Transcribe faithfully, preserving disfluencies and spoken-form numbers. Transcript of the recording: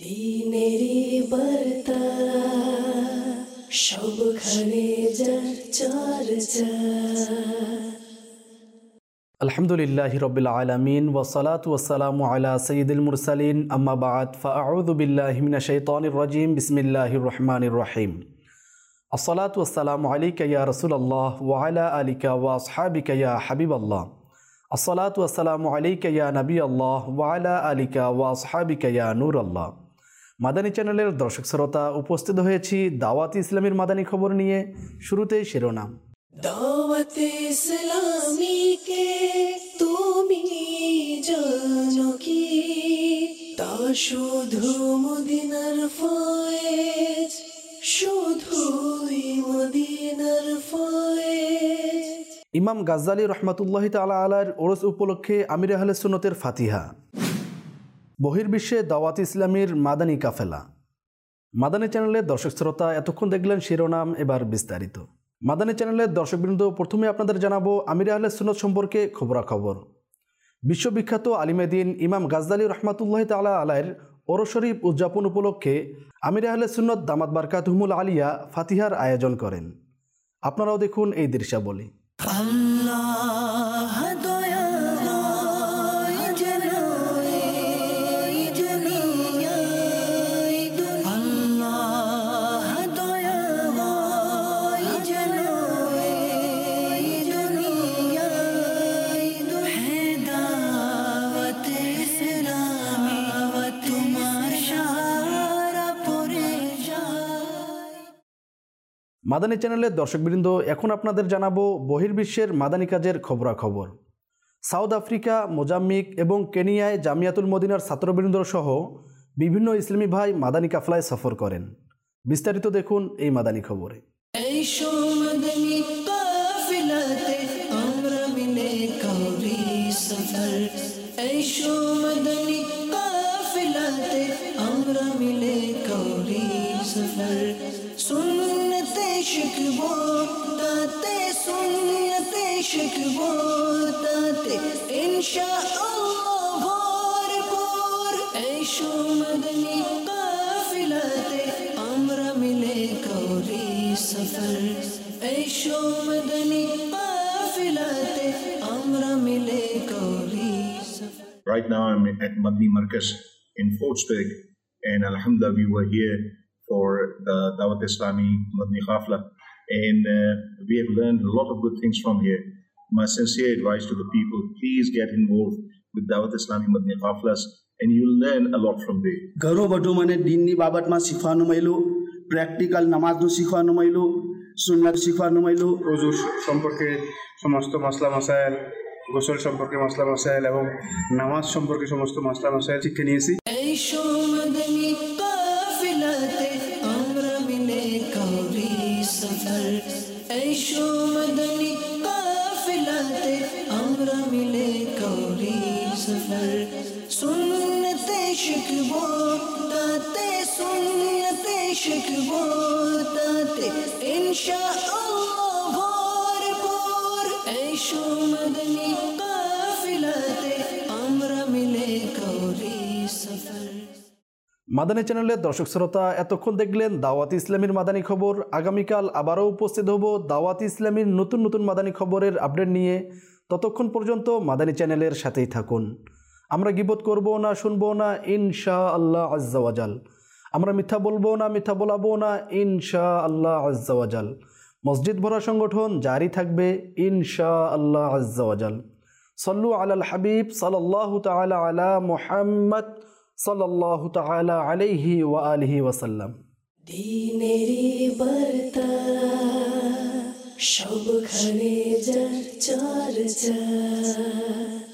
দিনেরি বার্তা সবখানে যার চর্চা। আলহামদুলিল্লাহি রাব্বিল আলামিন ওয়াসসালাতু ওয়াসসালামু আলা সাইয়্যিদিল মুরসালিন আম্মা বা'দ ফাআউযু বিল্লাহি মিনাশ শাইতানির রাজিম বিসমিল্লাহির রহমানির রহিম। আসসালাতু ওয়াসসালামু আলাইকা ইয়া রাসূলুল্লাহ ওয়া আলা আলিকা ওয়া আসহাবিকা ইয়া হাবিবাল্লাহ। আসসালাতু ওয়াসসালামু আলাইকা ইয়া নবিয়াল্লাহ ওয়া আলা আলিকা ওয়া আসহাবিকা ইয়া নূরাল্লাহ। মাদানী চ্যানেলের দর্শক শ্রোতা, উপস্থিত হয়েছি দাওয়াত ইসলামীর মাদানী খবর নিয়ে। শুরুতেই শিরোনাম। দাওয়াত ইসলামী কে তুমি জানো কি? তা শুধু মদিনার ফয়েজ, শুধুই মদিনার ফয়েজ। ইমাম গাজ্জালী রহমাতুল্লাহি তাআলা আলাইহির ওরস উপলক্ষে আমির আহলে সুন্নতের ফাতিহা। বহির্বিশ্বে দাওয়াত ইসলামীর মাদানী কাফেলা। মাদানী চ্যানেলের দর্শক শ্রোতা, এতক্ষণ দেখলেন শিরোনাম, এবার বিস্তারিত। মাদানী চ্যানেলের দর্শকবৃন্দ, প্রথমে আপনাদের জানাবো আমির আহলে সুন্নত সম্পর্কে খবরাখবর। বিশ্ববিখ্যাত আলিমে দ্বীন ইমাম গাজ্জালী রহমাতুল্লাহি তাআলা আলাইহির ওরস শরীফ উদযাপন উপলক্ষে আমির আহলে সুন্নত দামাত বারকাতুহুমুল আলিয়া ফাতিহার আয়োজন করেন। আপনারাও দেখুন এই দৃশ্যাবলী। আল্লাহ দয়াময় জনয়ে দুনিয়ায়, আল্লাহ দয়াময় জনয়ে দুনিয়ায়, হে দাওয়াত ইসলামী তোমার সারা পড়ে যায়। মাদানী চ্যানেলের দর্শকবৃন্দ, এখন আপনাদের জানাবো বহির্বিশ্বের মাদানী কাজের খবরাখবর। সাউথ আফ্রিকা, মোজাম্বিক এবং কেনিয়ায় জামিয়াতুল মদিনার ছাত্রবৃন্দ সহ বিভিন্ন ইসলামী ভাই মাদানী কাফলায় সফর করেন। বিস্তারিত দেখুন এই মাদানী খবরে। এই মাদানী কাফিলাতে আমরা মিলে করি সফর, এই মাদানী কাফিলাতে আমরা মিলে করি সফর। সুন্নতে শিখবো তাতে, সুন্নতে শিখবো তাতে ইনশাআল্লাহ ভরপুর। এই মাদানী কাফিলাতে আমরা মিলে করি সফর, এই মাদানী কাফিলাতে আমরা মিলে করি সফর। Right now I'm at Madni Markaz in Fortsburg, and alhamdulillah we were here for the Dawat Islami Madni Khafla, and uh, we have learned a lot of good things from here. My sincere advice to the people, please get involved with Dawat Islami Madni Khaflas and you'll learn a lot from there. ઘરો બધું મને દીનની બાબતમાં શીખવાનું મળ્યું, practical નમાઝનું શીખવાનું મળ્યું, સુન્નત શીખવાનું મળ્યું, ওযু সম্পর্কে সমস্ত মাসলা মাসাইল, গোসল সম্পর্কে মাসলা মাসাইল এবং নামাজ সম্পর্কে সমস্ত মাসলা মাসাইল শিখে নিয়েছি। এই মাদানী কাফিলাতে আমরা মিলে করি সফর, এই মাদানী কাফিলাতে আমরা মিলে করি সফর। সুন্নতে শিখবো তাতে, সুন্নতে শিখবো তাতে ইনশাআল্লাহ ভরপুর। এই মাদানী কাফিলাতে আমরা মিলে করি সফর। মাদানী চ্যানেলের দর্শক শ্রোতা, এতক্ষণ দেখলেন দাওয়াত ইসলামীর মাদানী খবর। আগামীকাল আবারও উপস্থিত হব দাওয়াত ইসলামীর নতুন নতুন মাদানী খবরের আপডেট নিয়ে। ততক্ষণ পর্যন্ত মাদানী চ্যানেলের সাথেই থাকুন। আমরা গীবত করব না, শুনবো না, ইনশাআল্লাহ আজ্জা ওয়াজাল। আমরা মিথ্যা বলবো না, মিথ্যা বলাবো না, ইনশাআল্লাহ আজ্জা ওয়াজাল। মসজিদ ভরা সংগঠন জারি থাকবে ইনশাআল্লাহ আজ্জা ওয়াজাল। সাল্লু আলাল হাবিব সাল্লাল্লাহু তাআলা আলা মুহাম্মদ সাল্লাল্লাহু তাআলা আলাইহি ওয়া আলিহি ওয়াসাল্লাম। দিনেরি বার্তা সবখানে যার চর্চা।